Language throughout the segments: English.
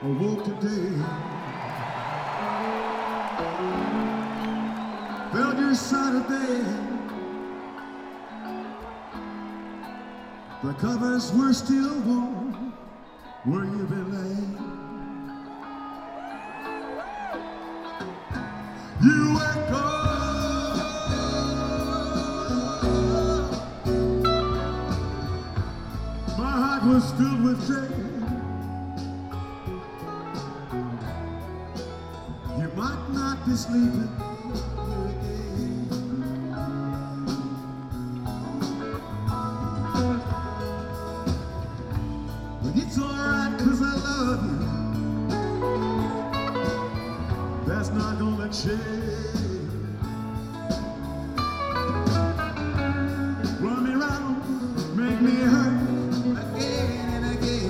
awoke today, felt your side of bed. The covers were still warm where you been laying. You were cold. My heart was filled with shame. You might not be sleeping here again. But it's alright, 'cause I love you. That's not gonna change. Run me round, make me hurt again and again.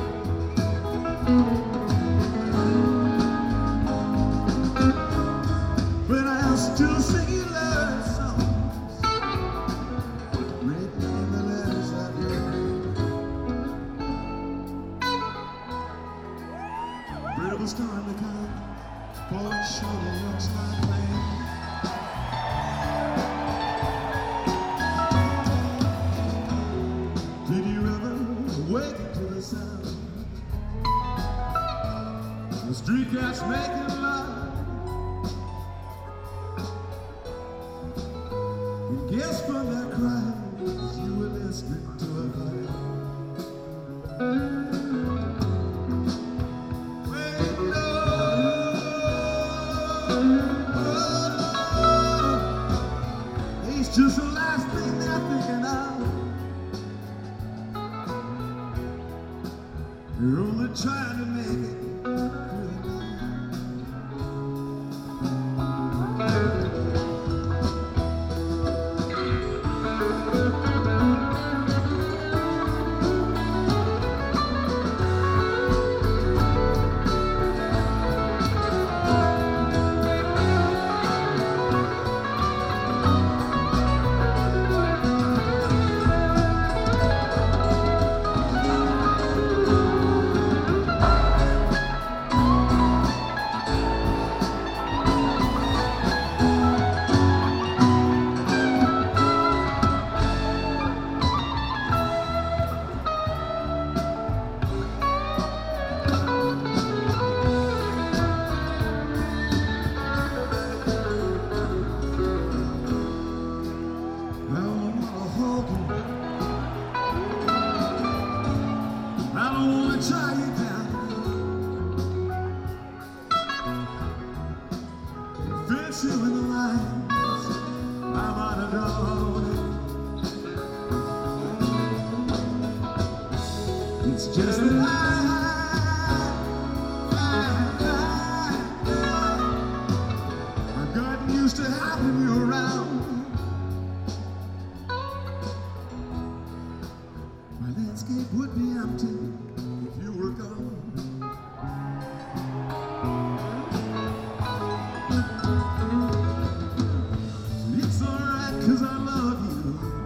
But I'll still sing you love songs written in the letters of your name. River starting to come. Boy, it surely looks like rain. Did you ever awaken to the sound? The street cats making love. And guess from their cries you were listening to a violin. It's just the last thing they're thinking of. You're only trying to make it good enough. Tie you down, fit you in the lines I'm on a drawn. It's just that I've gotten used to having you around. My landscape would be empty if you were gone. It's alright, 'cause I love you.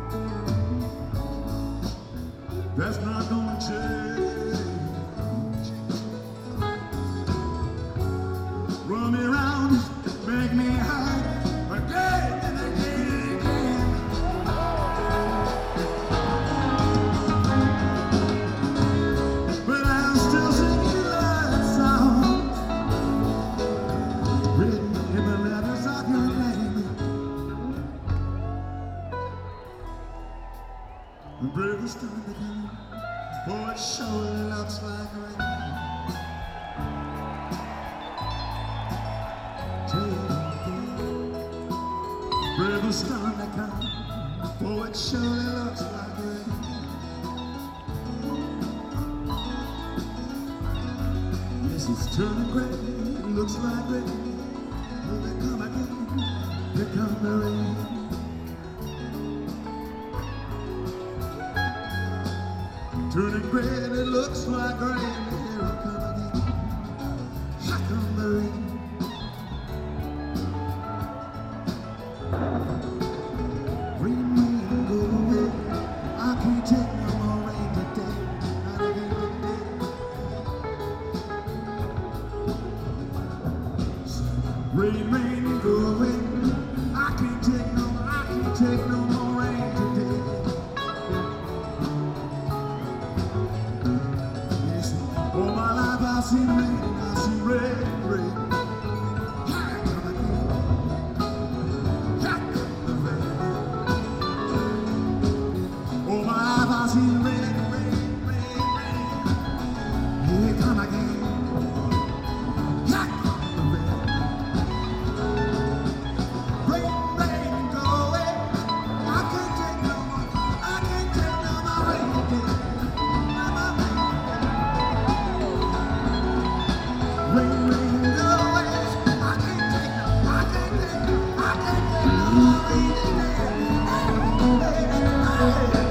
That's not gonna change. Run me round, make me hurt again and again and again. But I'll still sing you love songs written in the letters of your name. The river's starting to come. Boy, it surely looks like rain. Tell you again. River's starting to come. Boy, it surely looks like rain. Yes, it's turning gray. It looks like rain. Will they come again? Here come the rain. Turning gray, it looks like rain. Here it come again. Here come the rain. Rain, rain, go away. I can't take no more rain today. Not again today. see rain, I see rain, rain. Here come again. Here come the rain. Oh, my eyes, I see rain, rain, rain, rain. Here come again. Here come the rain. Rain, rain, go away. I can't take no more. I can't take no more rain again. Rain, rain, go away. I can't take no, I can't take no, I can't take no more rain again. Hey, hey, hey.